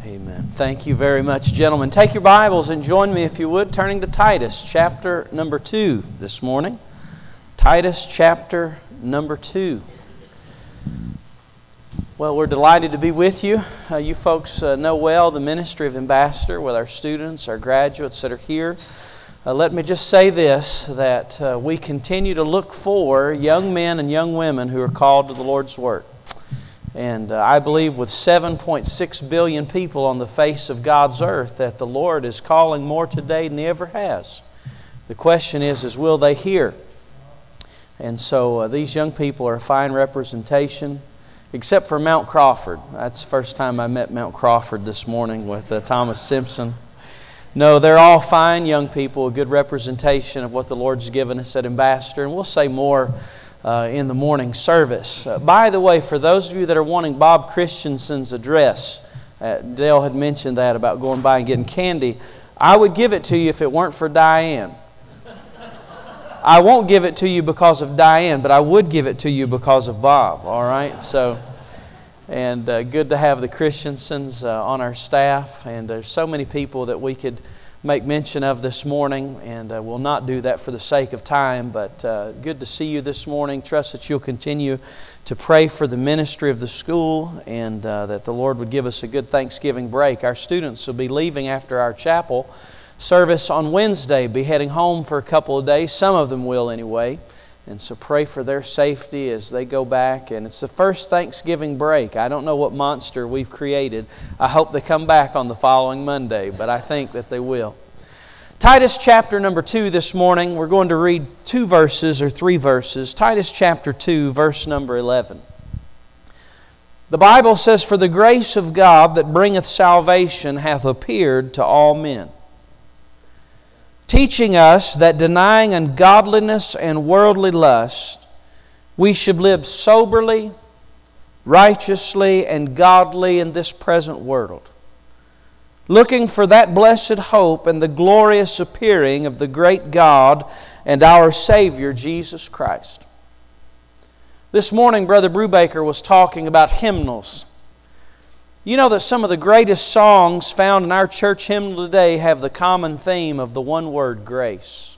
Amen. Thank you very much, gentlemen. Take your Bibles and join me, if you would, turning to Titus chapter number 2 this morning. Titus chapter number 2. Well, we're delighted to be with you. You folks know well the ministry of Ambassador with our students, our graduates that are here. Let me just say this, that we continue to look for young men and young women who are called to the Lord's work. And I believe with 7.6 billion people on the face of God's earth that the Lord is calling more today than He ever has. The question is will they hear? And so these young people are a fine representation, except for Mount Crawford. That's the first time I met Mount Crawford this morning with Thomas Simpson. No, they're all fine young people, a good representation of what the Lord's given us at Ambassador. And we'll say more in the morning service. By the way, for those of you that are wanting Bob Christensen's address, Dale had mentioned that about going by and getting candy. I would give it to you if it weren't for Diane. I won't give it to you because of Diane, but I would give it to you because of Bob, all right? So, and good to have the Christensens on our staff, and there's so many people that we could make mention of this morning, and we'll not do that for the sake of time, but good to see you this morning. Trust that you'll continue to pray for the ministry of the school, and that the Lord would give us a good Thanksgiving break. Our students will be leaving after our chapel service on Wednesday, be heading home for a couple of days. Some of them will anyway, and so pray for their safety as they go back. And it's the first Thanksgiving break. I don't know what monster we've created. I hope they come back on the following Monday, but I think that they will. Titus chapter number 2 this morning. We're going to read 3 verses. Titus chapter 2, verse number 11. The Bible says, "For the grace of God that bringeth salvation hath appeared to all men, teaching us that denying ungodliness and worldly lust, we should live soberly, righteously, and godly in this present world, looking for that blessed hope and the glorious appearing of the great God and our Savior, Jesus Christ." This morning, Brother Brubaker was talking about hymnals. You know that some of the greatest songs found in our church hymnal today have the common theme of the one word, grace.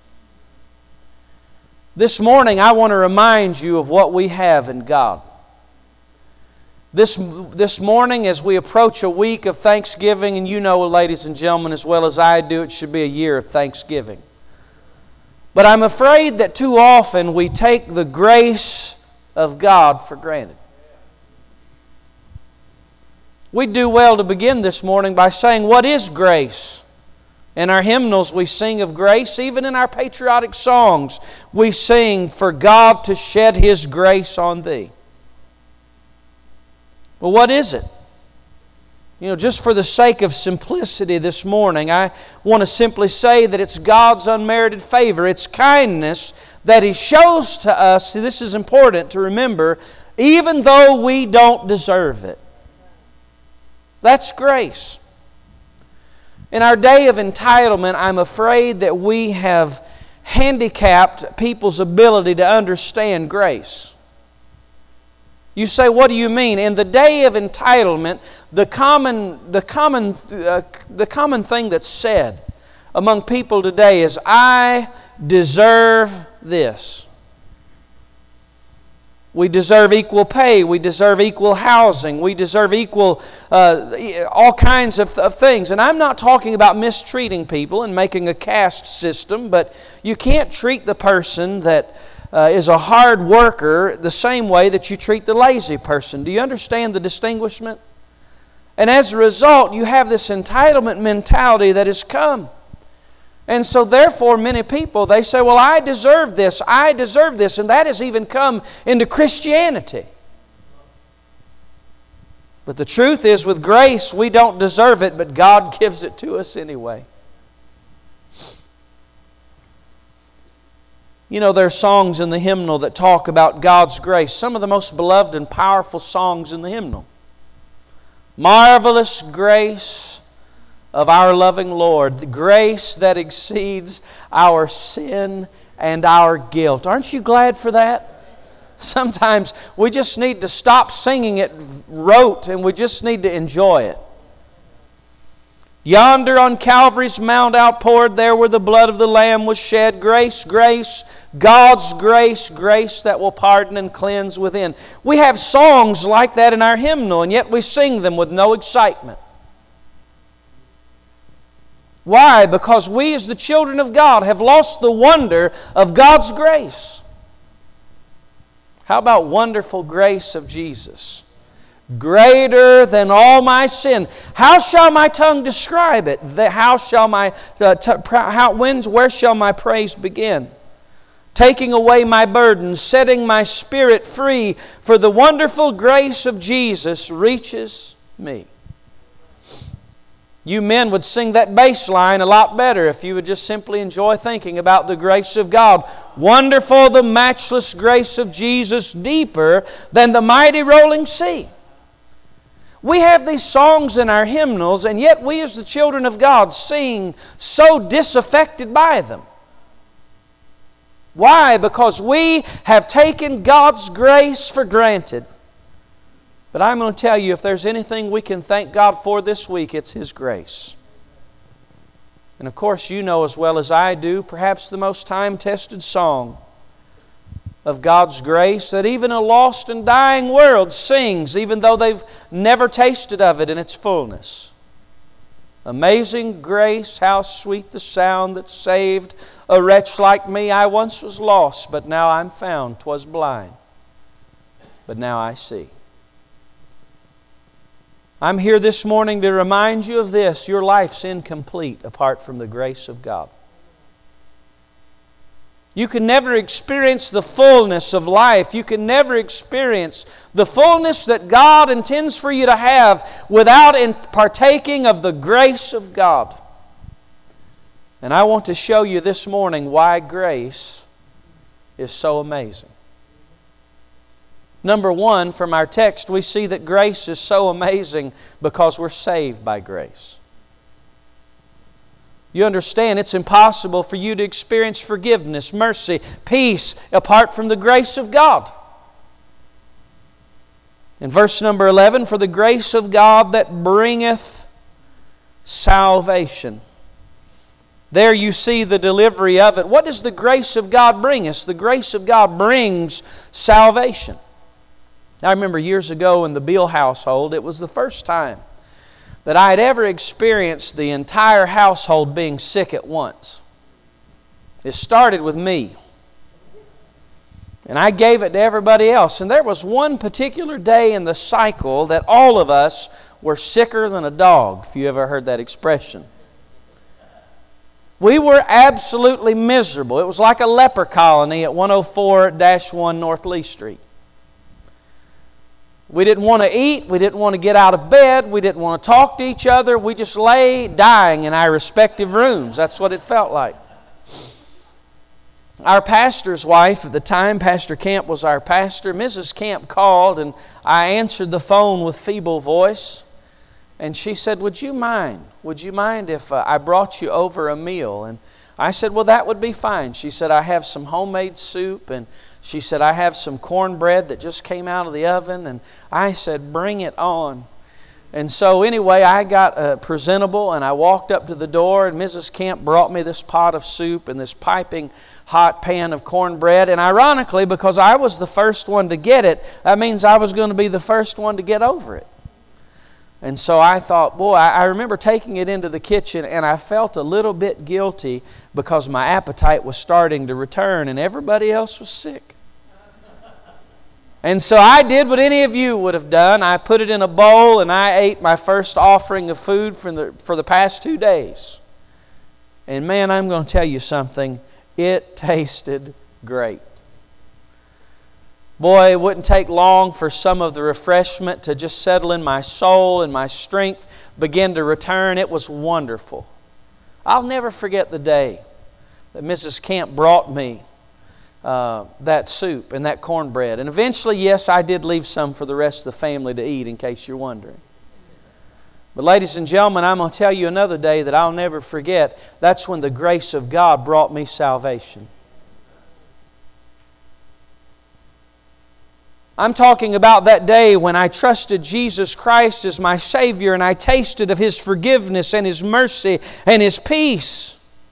This morning, I want to remind you of what we have in God. This morning, as we approach a week of Thanksgiving, and you know, ladies and gentlemen, as well as I do, it should be a year of Thanksgiving. But I'm afraid that too often we take the grace of God for granted. We'd do well to begin this morning by saying, what is grace? In our hymnals we sing of grace. Even in our patriotic songs we sing, "For God to shed His grace on thee." Well, what is it? You know, just for the sake of simplicity this morning, I want to simply say that it's God's unmerited favor. It's kindness that He shows to us. This is important to remember, even though we don't deserve it. That's grace. In our day of entitlement, I'm afraid that we have handicapped people's ability to understand grace. You say, what do you mean? In the day of entitlement, the common thing that's said among people today is, "I deserve this." We deserve equal pay. We deserve equal housing. We deserve equal, all kinds of things. And I'm not talking about mistreating people and making a caste system, but you can't treat the person that is a hard worker the same way that you treat the lazy person. Do you understand the distinguishment? And as a result, you have this entitlement mentality that has come. And so therefore many people, they say, well, I deserve this, and that has even come into Christianity. But the truth is, with grace, we don't deserve it, but God gives it to us anyway. You know, there are songs in the hymnal that talk about God's grace. Some of the most beloved and powerful songs in the hymnal. Marvelous grace of our loving Lord, the grace that exceeds our sin and our guilt. Aren't you glad for that? Sometimes we just need to stop singing it rote and we just need to enjoy it. Yonder on Calvary's Mount outpoured, there where the blood of the Lamb was shed. Grace, grace, God's grace, grace that will pardon and cleanse within. We have songs like that in our hymnal, and yet we sing them with no excitement. Why? Because we as the children of God have lost the wonder of God's grace. How about wonderful grace of Jesus? Greater than all my sin. How shall my tongue describe it? Where shall my praise begin? Taking away my burdens, setting my spirit free, for the wonderful grace of Jesus reaches me. You men would sing that bass line a lot better if you would just simply enjoy thinking about the grace of God. Wonderful the matchless grace of Jesus, deeper than the mighty rolling sea. We have these songs in our hymnals, and yet we as the children of God sing so disaffected by them. Why? Because we have taken God's grace for granted. But I'm going to tell you, if there's anything we can thank God for this week, it's His grace. And of course, you know as well as I do, perhaps the most time-tested song of God's grace that even a lost and dying world sings, even though they've never tasted of it in its fullness. Amazing grace, how sweet the sound that saved a wretch like me. I once was lost, but now I'm found. 'Twas blind, but now I see. I'm here this morning to remind you of this. Your life's incomplete apart from the grace of God. You can never experience the fullness of life. You can never experience the fullness that God intends for you to have without partaking of the grace of God. And I want to show you this morning why grace is so amazing. Number one, from our text, we see that grace is so amazing because we're saved by grace. You understand, it's impossible for you to experience forgiveness, mercy, peace apart from the grace of God. In verse number 11, for the grace of God that bringeth salvation. There you see the delivery of it. What does the grace of God bring us? The grace of God brings salvation. I remember years ago in the Beal household, it was the first time that I had ever experienced the entire household being sick at once. It started with me. And I gave it to everybody else. And there was one particular day in the cycle that all of us were sicker than a dog, if you ever heard that expression. We were absolutely miserable. It was like a leper colony at 104-1 North Lee Street. We didn't want to eat. We didn't want to get out of bed. We didn't want to talk to each other. We just lay dying in our respective rooms. That's what it felt like. Our pastor's wife at the time, Pastor Camp was our pastor. Mrs. Camp called, and I answered the phone with feeble voice. And she said, would you mind if I brought you over a meal? And I said, well, that would be fine. She said, I have some homemade soup, and she said, I have some cornbread that just came out of the oven. And I said, bring it on. And so anyway, I got presentable, and I walked up to the door, and Mrs. Camp brought me this pot of soup and this piping hot pan of cornbread. And ironically, because I was the first one to get it, that means I was going to be the first one to get over it. And so I thought, boy, I remember taking it into the kitchen, and I felt a little bit guilty because my appetite was starting to return and everybody else was sick. And so I did what any of you would have done. I put it in a bowl and I ate my first offering of food for the past 2 days. And man, I'm going to tell you something. It tasted great. Boy, it wouldn't take long for some of the refreshment to just settle in my soul, and my strength begin to return. It was wonderful. I'll never forget the day that Mrs. Camp brought me that soup and that cornbread. And eventually, yes, I did leave some for the rest of the family to eat, in case you're wondering. But ladies and gentlemen, I'm going to tell you another day that I'll never forget. That's when the grace of God brought me salvation. I'm talking about that day when I trusted Jesus Christ as my Savior and I tasted of His forgiveness and His mercy and His peace.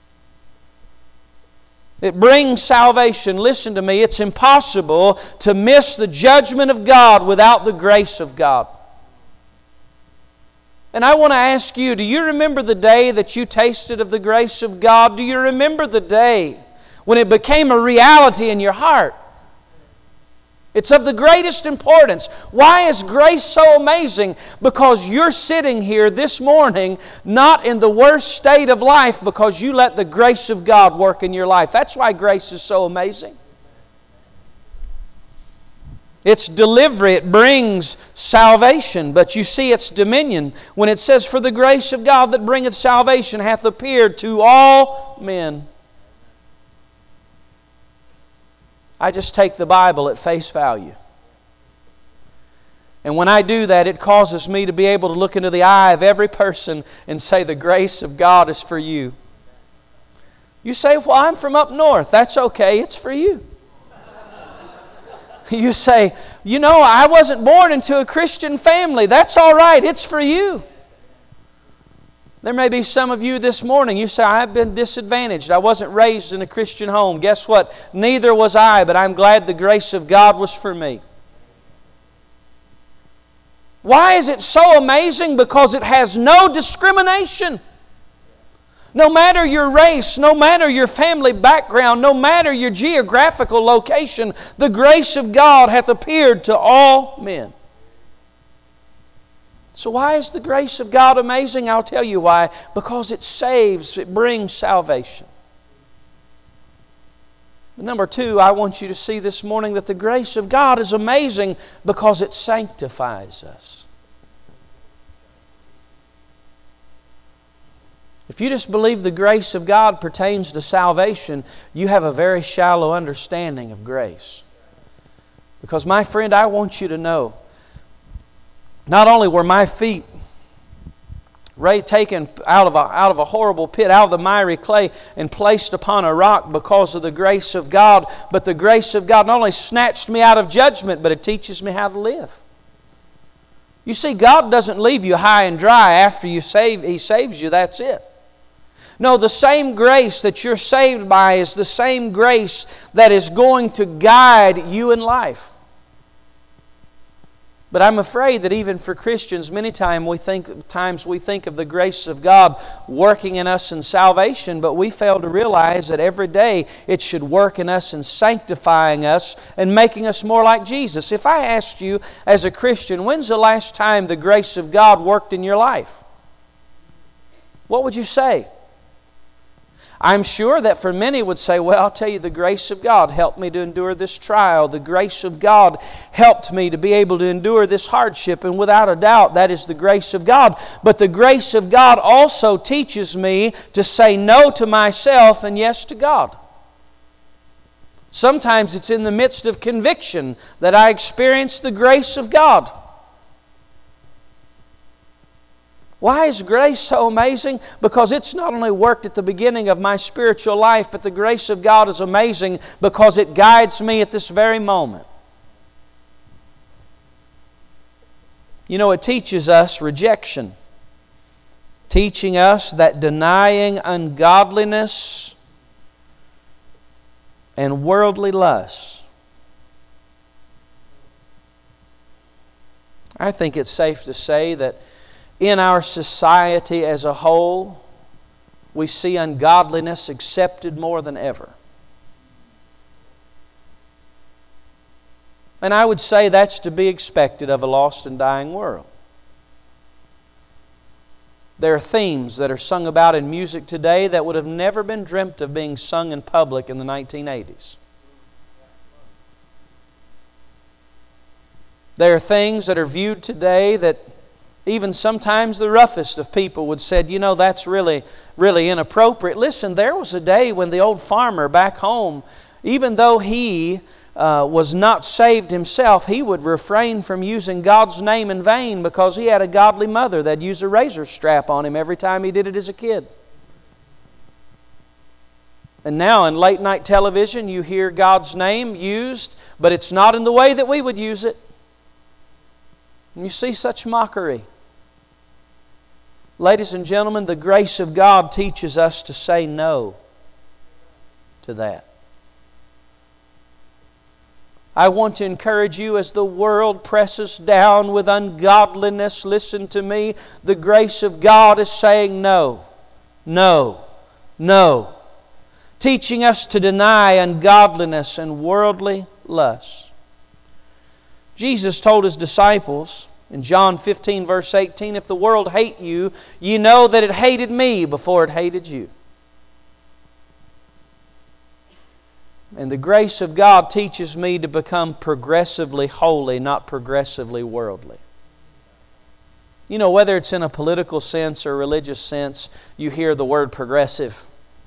It brings salvation. Listen to me, it's impossible to miss the judgment of God without the grace of God. And I want to ask you, do you remember the day that you tasted of the grace of God? Do you remember the day when it became a reality in your heart? It's of the greatest importance. Why is grace so amazing? Because you're sitting here this morning not in the worst state of life because you let the grace of God work in your life. That's why grace is so amazing. Its delivery, it brings salvation, but you see its dominion when it says, "For the grace of God that bringeth salvation hath appeared to all men." I just take the Bible at face value. And when I do that, it causes me to be able to look into the eye of every person and say, the grace of God is for you. You say, well, I'm from up north. That's okay, it's for you. You say, you know, I wasn't born into a Christian family. That's all right, it's for you. There may be some of you this morning, you say, I've been disadvantaged. I wasn't raised in a Christian home. Guess what? Neither was I, but I'm glad the grace of God was for me. Why is it so amazing? Because it has no discrimination. No matter your race, no matter your family background, no matter your geographical location, the grace of God hath appeared to all men. So why is the grace of God amazing? I'll tell you why. Because it saves, it brings salvation. But number two, I want you to see this morning that the grace of God is amazing because it sanctifies us. If you just believe the grace of God pertains to salvation, you have a very shallow understanding of grace. Because my friend, I want you to know, not only were my feet taken out of a horrible pit, out of the miry clay, and placed upon a rock because of the grace of God, but the grace of God not only snatched me out of judgment, but it teaches me how to live. You see, God doesn't leave you high and dry after He saves you, that's it. No, the same grace that you're saved by is the same grace that is going to guide you in life. But I'm afraid that even for Christians, many times we think of the grace of God working in us in salvation, but we fail to realize that every day it should work in us in sanctifying us and making us more like Jesus. If I asked you as a Christian, when's the last time the grace of God worked in your life? What would you say? I'm sure that for many would say, well, I'll tell you, the grace of God helped me to endure this trial. The grace of God helped me to be able to endure this hardship. And without a doubt, that is the grace of God. But the grace of God also teaches me to say no to myself and yes to God. Sometimes it's in the midst of conviction that I experience the grace of God. Why is grace so amazing? Because it's not only worked at the beginning of my spiritual life, but the grace of God is amazing because it guides me at this very moment. You know, it teaches us rejection, teaching us that denying ungodliness and worldly lusts. I think it's safe to say that in our society as a whole, we see ungodliness accepted more than ever. And I would say that's to be expected of a lost and dying world. There are themes that are sung about in music today that would have never been dreamt of being sung in public in the 1980s. There are things that are viewed today that even sometimes the roughest of people would say, you know, that's really, really inappropriate. Listen, there was a day when the old farmer back home, even though he was not saved himself, he would refrain from using God's name in vain because he had a godly mother that'd use a razor strap on him every time he did it as a kid. And now in late night television, you hear God's name used, but it's not in the way that we would use it. And you see such mockery. Ladies and gentlemen, the grace of God teaches us to say no to that. I want to encourage you as the world presses down with ungodliness, listen to me, the grace of God is saying no, no, no. Teaching us to deny ungodliness and worldly lust. Jesus told His disciples in John 15 verse 18, if the world hate you, ye know that it hated me before it hated you. And the grace of God teaches me to become progressively holy, not progressively worldly. You know, whether it's in a political sense or religious sense, you hear the word progressive.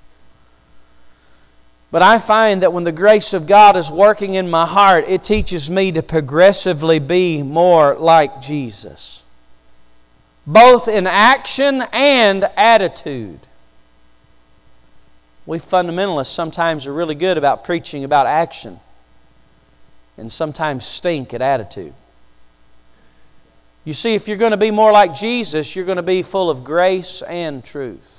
But I find that when the grace of God is working in my heart, it teaches me to progressively be more like Jesus. Both in action and attitude. We fundamentalists sometimes are really good about preaching about action and sometimes stink at attitude. You see, if you're going to be more like Jesus, you're going to be full of grace and truth.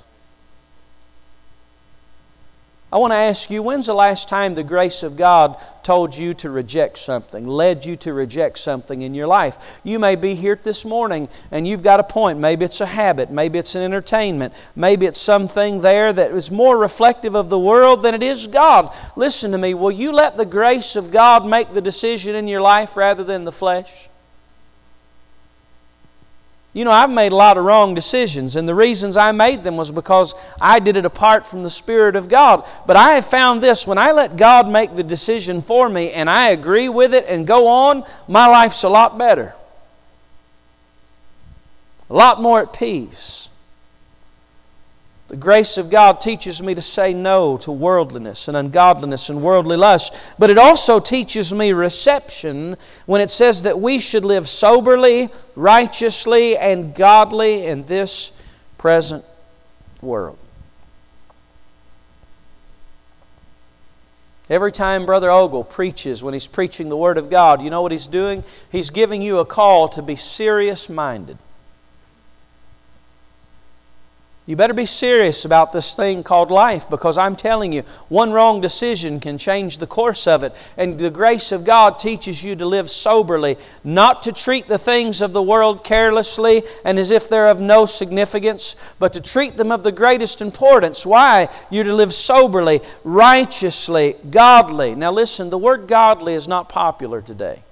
I want to ask you, when's the last time the grace of God told you to reject something, led you to reject something in your life? You may be here this morning and you've got a point. Maybe it's a habit. Maybe it's an entertainment. Maybe it's something there that is more reflective of the world than it is God. Listen to me. Will you let the grace of God make the decision in your life rather than the flesh? You know, I've made a lot of wrong decisions, and the reasons I made them was because I did it apart from the Spirit of God. But I have found this, when I let God make the decision for me and I agree with it and go on, my life's a lot better. A lot more at peace. The grace of God teaches me to say no to worldliness and ungodliness and worldly lust. But it also teaches me reception when it says that we should live soberly, righteously, and godly in this present world. Every time Brother Ogle preaches, when he's preaching the Word of God, you know what he's doing? He's giving you a call to be serious-minded. You better be serious about this thing called life, because I'm telling you, one wrong decision can change the course of it. And the grace of God teaches you to live soberly, not to treat the things of the world carelessly and as if they're of no significance, but to treat them of the greatest importance. Why? You're to live soberly, righteously, godly. Now listen, the word godly is not popular today.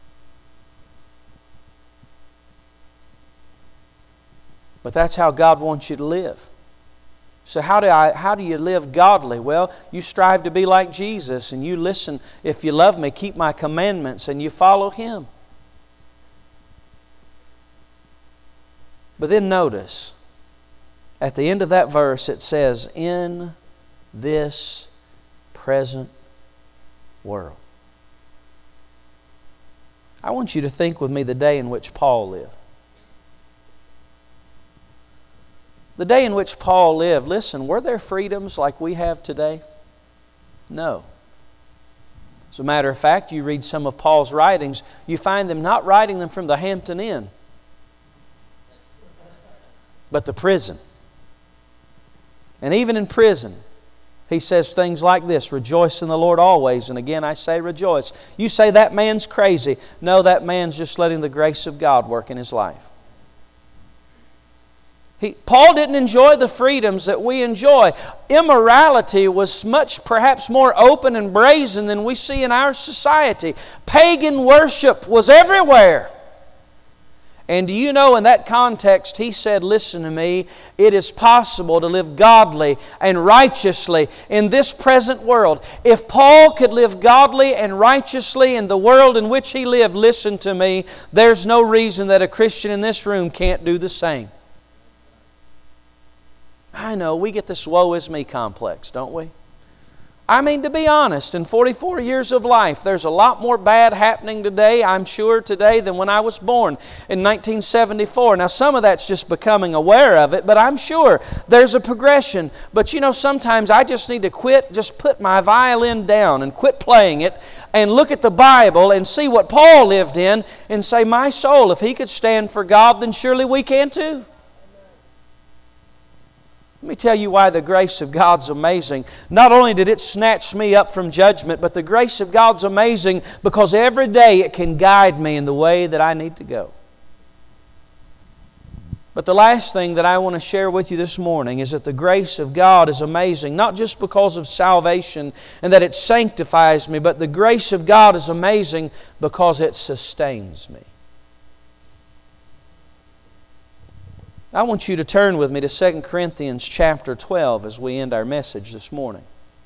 But that's how God wants you to live. So how do you live godly? Well, you strive to be like Jesus, and you listen, if you love me, keep my commandments, and you follow Him. But then notice, at the end of that verse it says, in this present world. I want you to think with me the day in which Paul lived. The day in which Paul lived, listen, were there freedoms like we have today? No. As a matter of fact, you read some of Paul's writings, you find them not writing them from the Hampton Inn, but the prison. And even in prison, he says things like this, rejoice in the Lord always. And again, I say rejoice. You say that man's crazy. No, that man's just letting the grace of God work in his life. Paul didn't enjoy the freedoms that we enjoy. Immorality was much, perhaps more open and brazen than we see in our society. Pagan worship was everywhere. And do you know, in that context, he said, listen to me, it is possible to live godly and righteously in this present world. If Paul could live godly and righteously in the world in which he lived, listen to me, there's no reason that a Christian in this room can't do the same. I know, we get this woe is me complex, don't we? I mean, to be honest, in 44 years of life, there's a lot more bad happening today, I'm sure, today than when I was born in 1974. Now, some of that's just becoming aware of it, but I'm sure there's a progression. But you know, sometimes I just need to quit, just put my violin down and quit playing it and look at the Bible and see what Paul lived in and say, my soul, if he could stand for God, then surely we can too. Let me tell you why the grace of God's amazing. Not only did it snatch me up from judgment, but the grace of God's amazing because every day it can guide me in the way that I need to go. But the last thing that I want to share with you this morning is that the grace of God is amazing, not just because of salvation and that it sanctifies me, but the grace of God is amazing because it sustains me. I want you to turn with me to 2 Corinthians chapter 12 as we end our message this morning.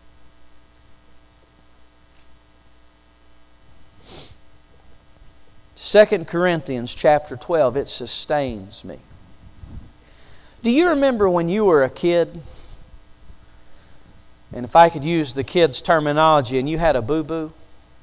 Second Corinthians chapter 12, it sustains me. Do you remember when you were a kid? And if I could use the kids' terminology, and you had a boo-boo?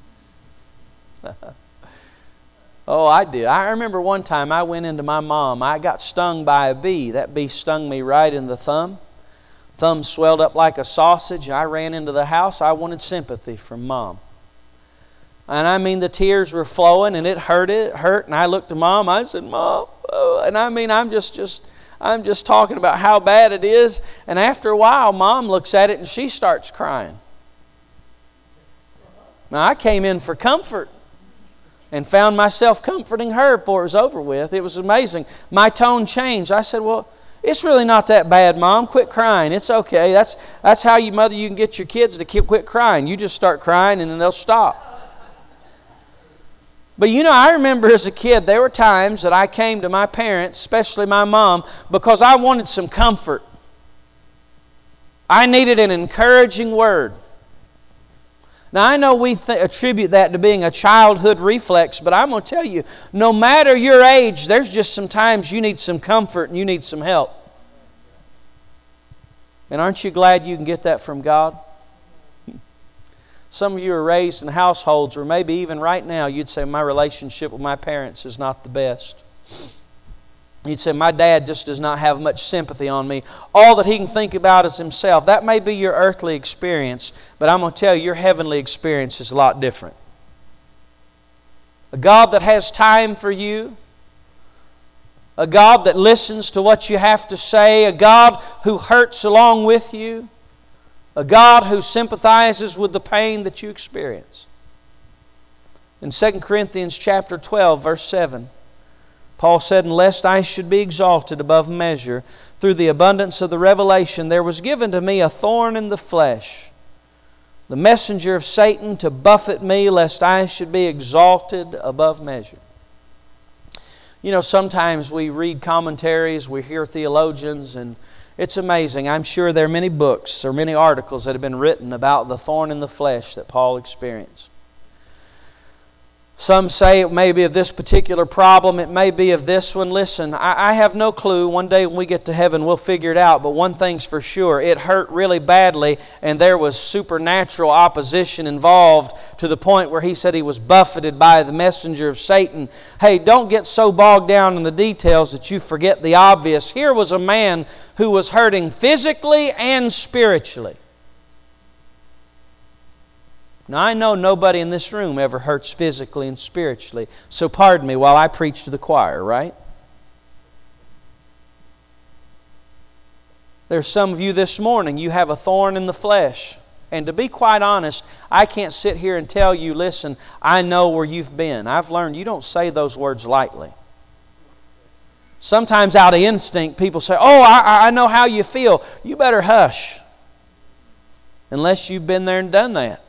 Oh, I did. I remember one time I went into my mom. I got stung by a bee. That bee stung me right in the thumb. Thumb swelled up like a sausage. I ran into the house. I wanted sympathy from Mom. And I mean, the tears were flowing and it hurt. And I looked to Mom. I said, Mom. Oh. And I mean, I'm just talking about how bad it is. And after a while, Mom looks at it and she starts crying. Now, I came in for comfort and found myself comforting her before it was over with. It was amazing. My tone changed. I said, well, it's really not that bad, Mom. Quit crying. It's okay. That's how you can get your kids to quit crying. You just start crying and then they'll stop. But you know, I remember as a kid, there were times that I came to my parents, especially my mom, because I wanted some comfort. I needed an encouraging word. Now, I know we attribute that to being a childhood reflex, but I'm going to tell you, no matter your age, there's just some times you need some comfort and you need some help. And aren't you glad you can get that from God? Some of you are raised in households, or maybe even right now, you'd say, my relationship with my parents is not the best. You'd say, my dad just does not have much sympathy on me. All that he can think about is himself. That may be your earthly experience, but I'm going to tell you, your heavenly experience is a lot different. A God that has time for you, a God that listens to what you have to say, a God who hurts along with you, a God who sympathizes with the pain that you experience. In 2 Corinthians chapter 12, verse 7, Paul said, "And lest I should be exalted above measure, through the abundance of the revelation, there was given to me a thorn in the flesh, the messenger of Satan to buffet me, lest I should be exalted above measure." You know, sometimes we read commentaries, we hear theologians, and it's amazing. I'm sure there are many books or many articles that have been written about the thorn in the flesh that Paul experienced. Some say it may be of this particular problem. It may be of this one. Listen, I have no clue. One day when we get to heaven, we'll figure it out. But one thing's for sure. It hurt really badly, and there was supernatural opposition involved to the point where he said he was buffeted by the messenger of Satan. Hey, don't get so bogged down in the details that you forget the obvious. Here was a man who was hurting physically and spiritually. Now, I know nobody in this room ever hurts physically and spiritually, so pardon me while I preach to the choir, right? There's some of you this morning, you have a thorn in the flesh. And to be quite honest, I can't sit here and tell you, listen, I know where you've been. I've learned you don't say those words lightly. Sometimes out of instinct, people say, oh, I know how you feel. You better hush. Unless you've been there and done that.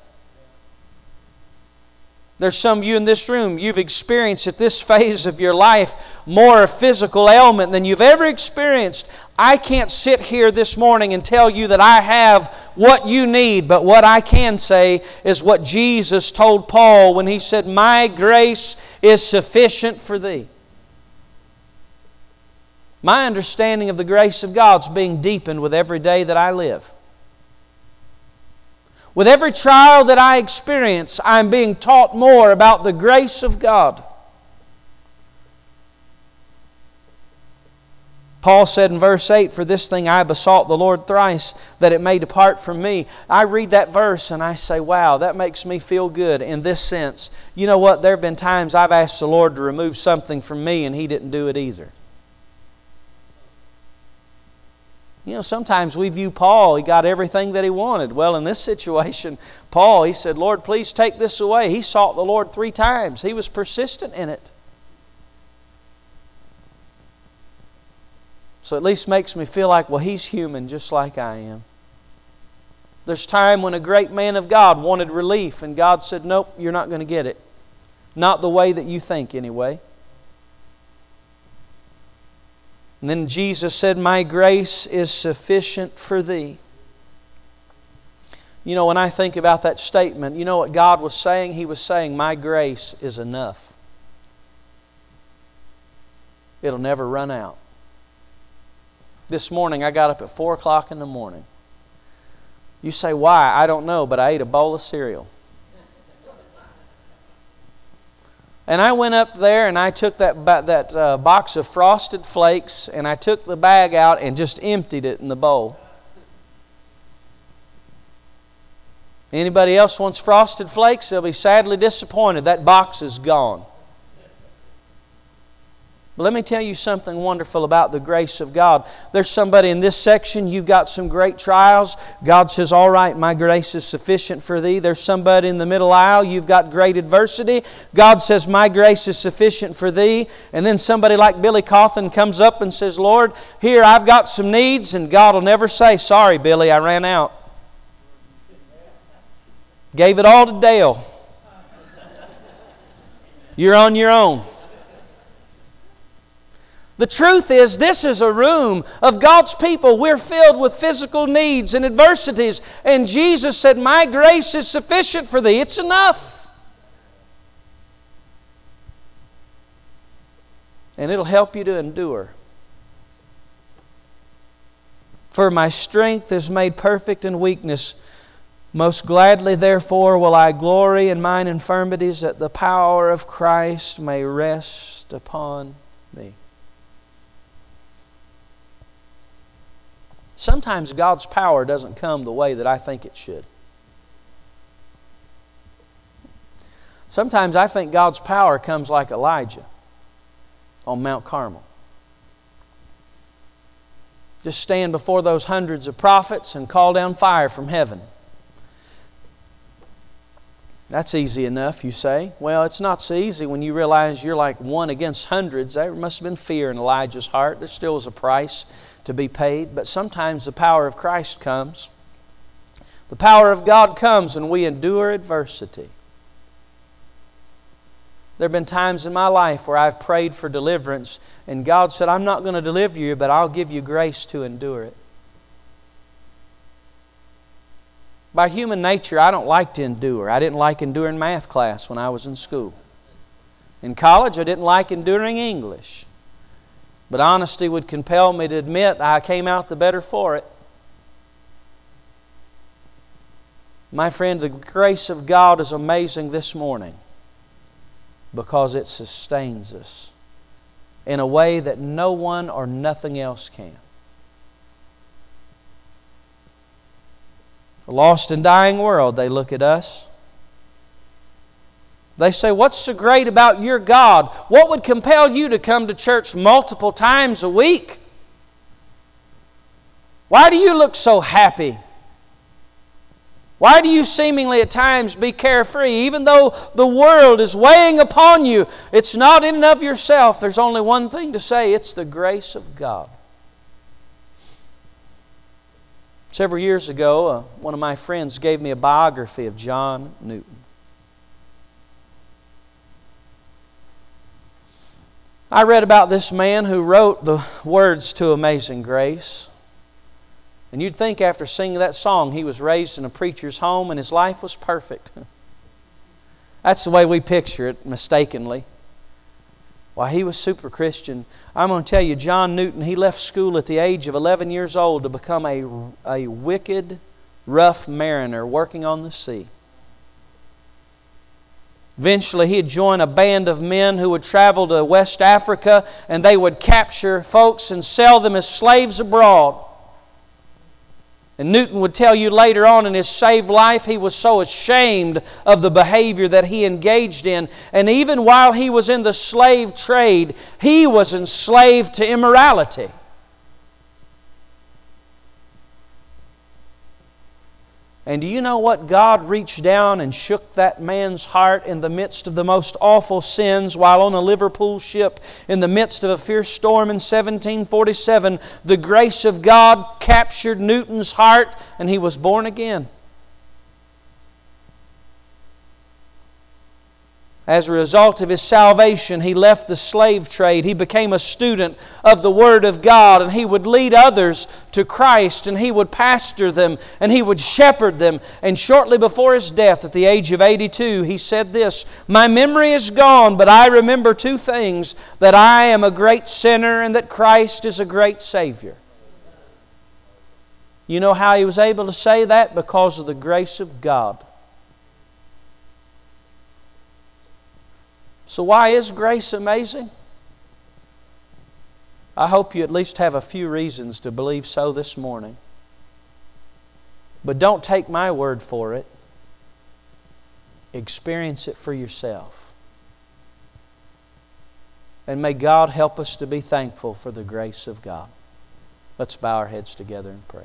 There's some of you in this room, you've experienced at this phase of your life more physical ailment than you've ever experienced. I can't sit here this morning and tell you that I have what you need, but what I can say is what Jesus told Paul when he said, "My grace is sufficient for thee." My understanding of the grace of God is being deepened with every day that I live. With every trial that I experience, I'm being taught more about the grace of God. Paul said in verse 8, "For this thing I besought the Lord thrice, that it may depart from me." I read that verse and I say, wow, that makes me feel good in this sense. You know what? There have been times I've asked the Lord to remove something from me and He didn't do it either. You know, sometimes we view Paul, he got everything that he wanted. Well, in this situation, Paul, he said, "Lord, please take this away." He sought the Lord 3 times. He was persistent in it. So at least makes me feel like, well, he's human just like I am. There's time when a great man of God wanted relief and God said, "Nope, you're not going to get it. Not the way that you think anyway." And then Jesus said, "My grace is sufficient for thee." You know, when I think about that statement, you know what God was saying? He was saying, my grace is enough. It'll never run out. This morning I got up at 4 o'clock in the morning. You say, why? I don't know, but I ate a bowl of cereal. And I went up there and I took that box of Frosted Flakes and I took the bag out and just emptied it in the bowl. Anybody else wants Frosted Flakes? They'll be sadly disappointed. That box is gone. But let me tell you something wonderful about the grace of God. There's somebody in this section, you've got some great trials. God says, all right, my grace is sufficient for thee. There's somebody in the middle aisle, you've got great adversity. God says, my grace is sufficient for thee. And then somebody like Billy Cawthon comes up and says, Lord, here, I've got some needs. And God will never say, sorry, Billy, I ran out. Gave it all to Dale. You're on your own. The truth is, this is a room of God's people. We're filled with physical needs and adversities. And Jesus said, my grace is sufficient for thee. It's enough. And it'll help you to endure. For my strength is made perfect in weakness. Most gladly, therefore, will I glory in mine infirmities, that the power of Christ may rest upon me. Sometimes God's power doesn't come the way that I think it should. Sometimes I think God's power comes like Elijah on Mount Carmel. Just stand before those hundreds of prophets and call down fire from heaven. That's easy enough, you say. Well, it's not so easy when you realize you're like one against hundreds. There must have been fear in Elijah's heart. There still was a price to be paid. But sometimes the power of Christ comes. The power of God comes and we endure adversity. There have been times in my life where I've prayed for deliverance and God said, I'm not going to deliver you, but I'll give you grace to endure it. By human nature, I don't like to endure. I didn't like enduring math class when I was in school. In college, I didn't like enduring English. But honesty would compel me to admit I came out the better for it. My friend, the grace of God is amazing this morning because it sustains us in a way that no one or nothing else can. A lost and dying world, they look at us. They say, what's so great about your God? What would compel you to come to church multiple times a week? Why do you look so happy? Why do you seemingly at times be carefree? Even though the world is weighing upon you, it's not in and of yourself. There's only one thing to say, it's the grace of God. Several years ago, one of my friends gave me a biography of John Newton. I read about this man who wrote the words to Amazing Grace. And you'd think after singing that song, he was raised in a preacher's home and his life was perfect. That's the way we picture it, mistakenly. Why, he was super Christian. I'm going to tell you, John Newton, he left school at the age of 11 years old to become a wicked rough mariner working on the sea. Eventually, he'd join a band of men who would travel to West Africa, and they would capture folks and sell them as slaves abroad. And Newton would tell you later on in his saved life, he was so ashamed of the behavior that he engaged in. And even while he was in the slave trade, he was enslaved to immorality. And do you know what? God reached down and shook that man's heart in the midst of the most awful sins while on a Liverpool ship in the midst of a fierce storm in 1747. The grace of God captured Newton's heart and he was born again. As a result of his salvation, he left the slave trade. He became a student of the Word of God, and he would lead others to Christ, and he would pastor them, and he would shepherd them. And shortly before his death, at the age of 82, he said this, "My memory is gone, but I remember two things, that I am a great sinner and that Christ is a great Savior." You know how he was able to say that? Because of the grace of God. So why is grace amazing? I hope you at least have a few reasons to believe so this morning. But don't take my word for it. Experience it for yourself. And may God help us to be thankful for the grace of God. Let's bow our heads together in prayer.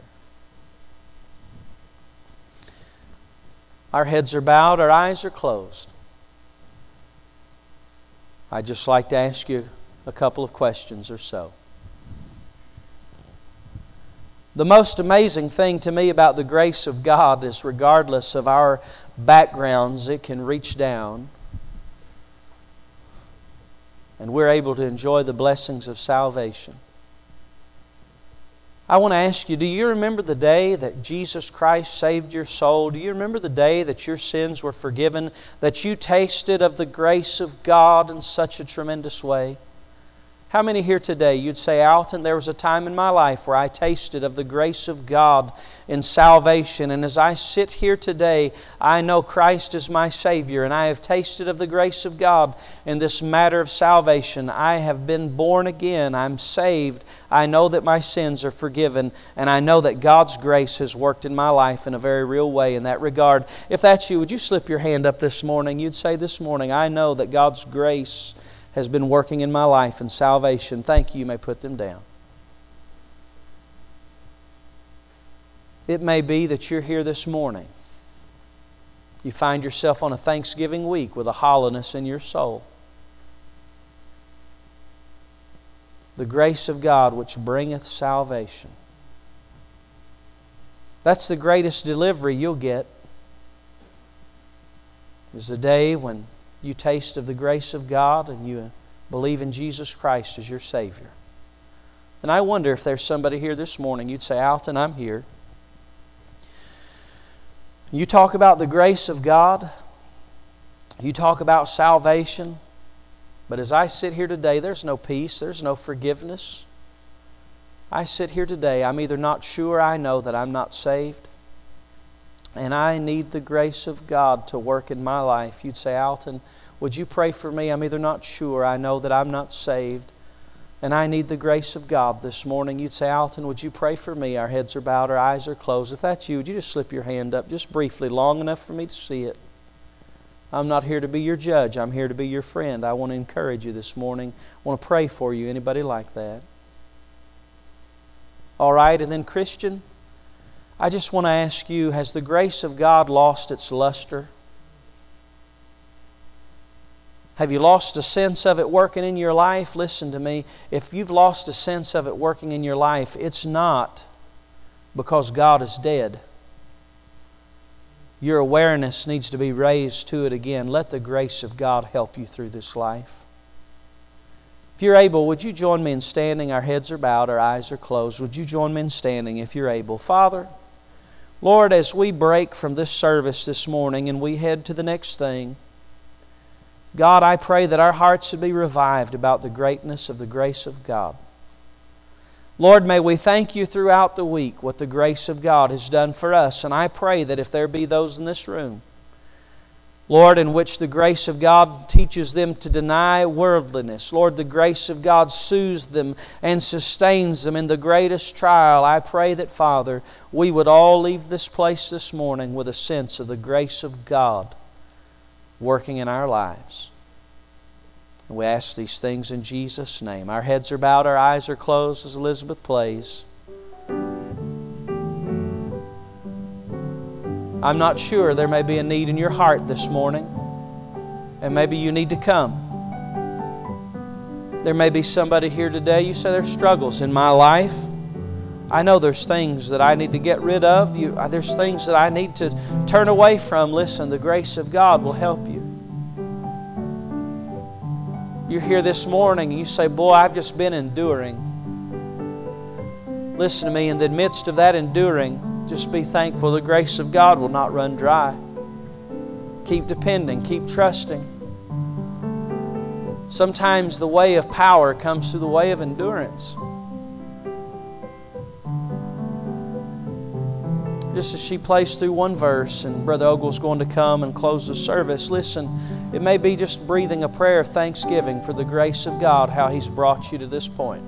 Our heads are bowed, our eyes are closed. I'd just like to ask you a couple of questions or so. The most amazing thing to me about the grace of God is regardless of our backgrounds, it can reach down and we're able to enjoy the blessings of salvation. I want to ask you, do you remember the day that Jesus Christ saved your soul? Do you remember the day that your sins were forgiven, that you tasted of the grace of God in such a tremendous way? How many here today, you'd say, "Alton, there was a time in my life where I tasted of the grace of God in salvation, and as I sit here today, I know Christ is my Savior, and I have tasted of the grace of God in this matter of salvation. I have been born again. I'm saved. I know that my sins are forgiven, and I know that God's grace has worked in my life in a very real way in that regard." If that's you, would you slip your hand up this morning? You'd say this morning, "I know that God's grace has been working in my life in salvation." Thank you. You may put them down. It may be that you're here this morning. You find yourself on a Thanksgiving week with a hollowness in your soul. The grace of God which bringeth salvation. That's the greatest delivery you'll get. Is the day when you taste of the grace of God and you believe in Jesus Christ as your Savior. And I wonder if there's somebody here this morning, you'd say, "Alton, I'm here." You talk about the grace of God. You talk about salvation. But as I sit here today, there's no peace. There's no forgiveness. I sit here today, I'm either not sure, I know that I'm not saved. And I need the grace of God to work in my life. You'd say, "Alton, would you pray for me? I'm either not sure, I know that I'm not saved, and I need the grace of God this morning." You'd say, "Alton, would you pray for me?" Our heads are bowed, our eyes are closed. If that's you, would you just slip your hand up just briefly, long enough for me to see it? I'm not here to be your judge. I'm here to be your friend. I want to encourage you this morning. I want to pray for you. Anybody like that? All right, and then Christian, I just want to ask you, has the grace of God lost its luster? Have you lost a sense of it working in your life? Listen to me. If you've lost a sense of it working in your life, it's not because God is dead. Your awareness needs to be raised to it again. Let the grace of God help you through this life. If you're able, would you join me in standing? Our heads are bowed, our eyes are closed. Would you join me in standing if you're able? Father, Lord, as we break from this service this morning and we head to the next thing, God, I pray that our hearts would be revived about the greatness of the grace of God. Lord, may we thank You throughout the week what the grace of God has done for us. And I pray that if there be those in this room, Lord, in which the grace of God teaches them to deny worldliness, Lord, the grace of God soothes them and sustains them in the greatest trial, I pray that, Father, we would all leave this place this morning with a sense of the grace of God working in our lives. And we ask these things in Jesus' name. Our heads are bowed, our eyes are closed as Elizabeth plays. I'm not sure. There may be a need in your heart this morning, and maybe you need to come. There may be somebody here today, you say, there's struggles in my life. I know there's things that I need to get rid of. There's things that I need to turn away from. Listen, the grace of God will help you. You're here this morning and you say, boy, I've just been enduring. Listen to me, in the midst of that enduring, just be thankful the grace of God will not run dry. Keep depending, keep trusting. Sometimes the way of power comes through the way of endurance. Just as she plays through one verse and Brother Ogle's going to come and close the service, listen, it may be just breathing a prayer of thanksgiving for the grace of God, how He's brought you to this point.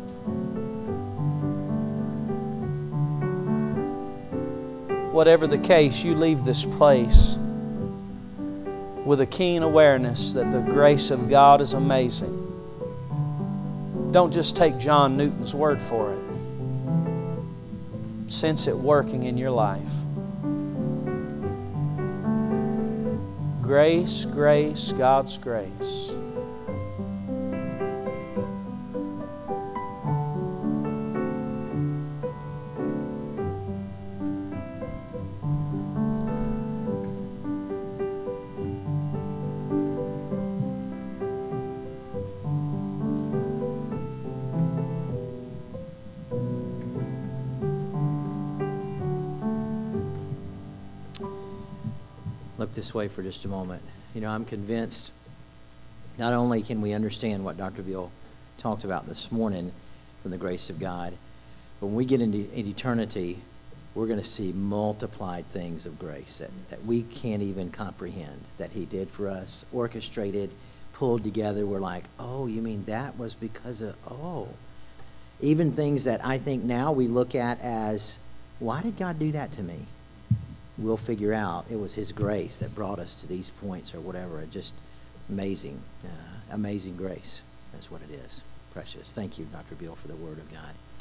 Whatever the case, you leave this place with a keen awareness that the grace of God is amazing. Don't just take John Newton's word for it. Sense it working in your life. Grace, grace, God's grace. Look this way for just a moment. You know, I'm convinced not only can we understand what Dr. Beal talked about this morning from the grace of God, but when we get into eternity, we're going to see multiplied things of grace that we can't even comprehend, that He did for us, orchestrated, pulled together. We're like, oh, you mean that was because of, even things that I think now we look at as, why did God do that to me? We'll figure out it was His grace that brought us to these points or whatever. Just amazing, amazing grace. That's what it is. Precious. Thank you, Dr. Beal, for the Word of God.